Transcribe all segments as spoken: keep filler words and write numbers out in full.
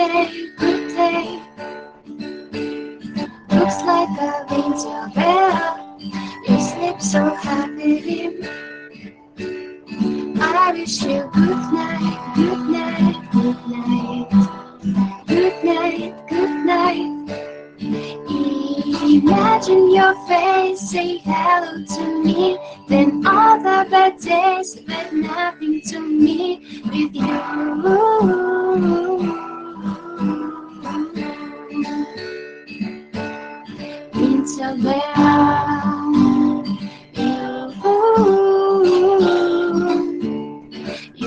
day, good day. Looks like a winter bell. You sleep so happily. I wish you good night, good night, good night. Good night, good night. Imagine your face, say hello to me. Then all the bad days meant nothing to me with you. Winter bell, you,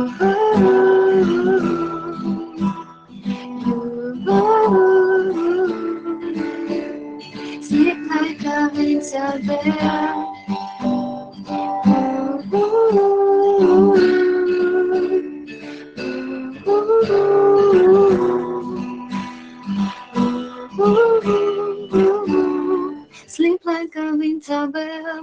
you, sleep like a winter bell. Ooh, ooh, ooh, ooh.